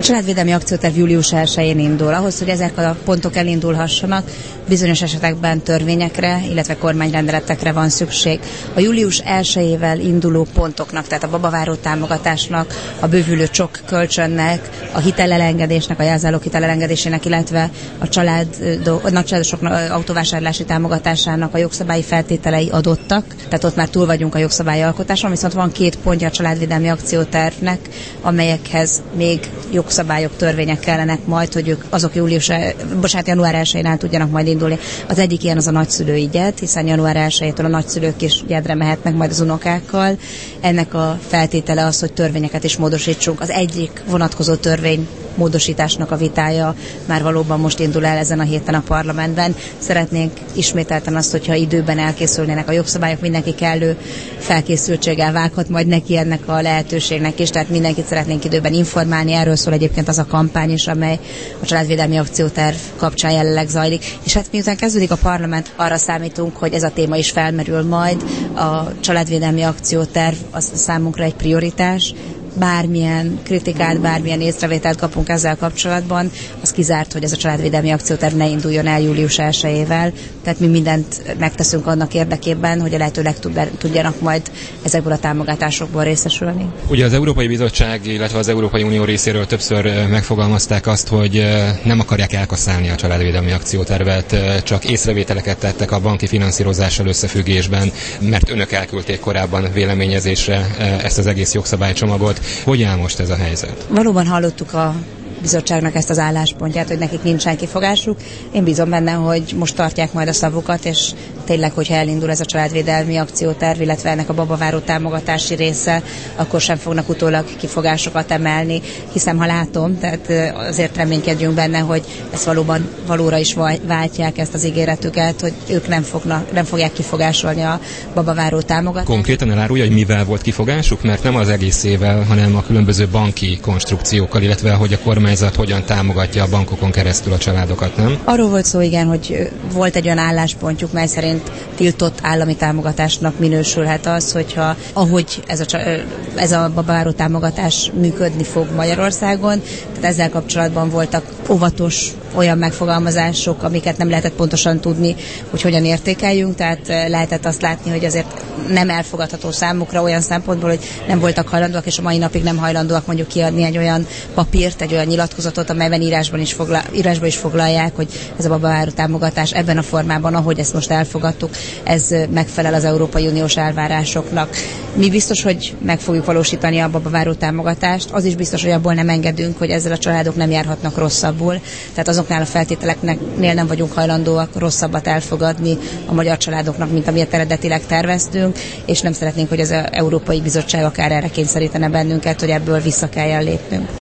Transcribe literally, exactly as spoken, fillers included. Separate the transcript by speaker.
Speaker 1: A családvédelmi akcióterv július elsején indul. Ahhoz, hogy ezek a pontok elindulhassanak, bizonyos esetekben törvényekre, illetve kormányrendeletekre van szükség. A július elsejével induló pontoknak, tehát a babaváró támogatásnak, a bővülő csok kölcsönnek, a hitelelengedésnek, a jelzálók hitelelengedésének, illetve a, család, a nagycsaládosok autóvásárlási támogatásának a jogszabályi feltételei adottak, tehát ott már túl vagyunk a jogszabályalkotáson, viszont van két pontja a családvédelmi akciótervnek, amelyekhez még jogszabályok, törvények kellenek majd, hogy ők azok július, bocsánat, január elsején el tudjanak majd indulni. Az egyik ilyen az a nagyszülői gyed, hiszen január elsejétől a nagyszülők is gyedre mehetnek majd az unokákkal. Ennek a feltétele az, hogy törvényeket is módosítsunk. Az egyik vonatkozó törvény módosításnak a vitája már valóban most indul el ezen a héten a parlamentben. Szeretnénk ismételten azt, hogyha időben elkészülnének a jogszabályok, mindenki kellő felkészültséggel vághat majd neki ennek a lehetőségnek is, tehát mindenkit szeretnénk időben informálni. Erről szól egyébként az a kampány is, amely a családvédelmi akcióterv kapcsán jelenleg zajlik. És hát miután kezdődik a parlament, arra számítunk, hogy ez a téma is felmerül majd. A családvédelmi akcióterv az számunkra egy prioritás. Bármilyen kritikát, bármilyen észrevételt kapunk ezzel kapcsolatban, az kizárt, hogy ez a családvédelmi akcióterv ne induljon el július elsejével. Tehát mi mindent megteszünk annak érdekében, hogy a lehető legtöbben tudjanak majd ezekből a támogatásokból részesülni.
Speaker 2: Ugye az Európai Bizottság, illetve az Európai Unió részéről többször megfogalmazták azt, hogy nem akarják elkaszálni a családvédelmi akciótervet, csak észrevételeket tettek a banki finanszírozással összefüggésben, mert önök elküldték korábban véleményezésre ezt az egész jogszabálycsomagot. Hogy áll most ez a helyzet?
Speaker 1: Valóban hallottuk a bizottságnak ezt az álláspontját, hogy nekik nincsen kifogásuk. Én bízom benne, hogy most tartják majd a szavukat, és tényleg, hogyha elindul ez a családvédelmi akcióterv, illetve ennek a babaváró támogatási része, akkor sem fognak utólag kifogásokat emelni, hiszen ha látom, tehát azért reménykedjünk benne, hogy ezt valóban valóra is váltják ezt az ígéretüket, hogy ők nem, fognak, nem fogják kifogásolni a babaváró támogatást.
Speaker 2: Konkrétan elárulja, hogy mivel volt kifogásuk, mert nem az egészével, hanem a különböző banki konstrukciókkal, illetve hogy a kormányzat hogyan támogatja a bankokon keresztül a családokat, nem?
Speaker 1: Arról volt szó, igen, hogy volt egy olyan álláspontjuk, mely szerint tiltott állami támogatásnak minősülhet az, hogyha ahogy ez a, ez a babaváró támogatás működni fog Magyarországon, tehát ezzel kapcsolatban voltak óvatos olyan megfogalmazások, amiket nem lehetett pontosan tudni, hogy hogyan értékeljünk, tehát lehetett azt látni, hogy azért nem elfogadható számukra olyan szempontból, hogy nem voltak hajlandóak, és a mai napig nem hajlandóak mondjuk kiadni egy olyan papírt, egy olyan nyilatkozatot, amelyben írásban is, foglal, írásban is foglalják, hogy ez a babaváró támogatás ebben a formában, ahogy ezt most elfogadtuk, ez megfelel az Európai Uniós elvárásoknak. Mi biztos, hogy meg fogjuk valósítani a babaváró támogatást, az is biztos, hogy abból nem engedünk, hogy ezzel a családok nem járhatnak rosszabbul. Tehát azoknál a feltételeknél nem vagyunk hajlandóak rosszabbat elfogadni a magyar családoknak, mint amilyet eredetileg terveztünk, és nem szeretnénk, hogy az Európai Bizottság akár erre kényszerítene bennünket, hogy ebből vissza kelljen lépnünk.